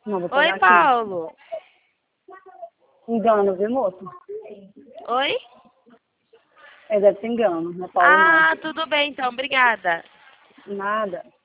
Não, vou Oi, pegar aqui. Paulo. Engano, viu, moço? Oi? É, deve ser engano, não é Paulo, Ah, tudo bem então, obrigada. não. Nada.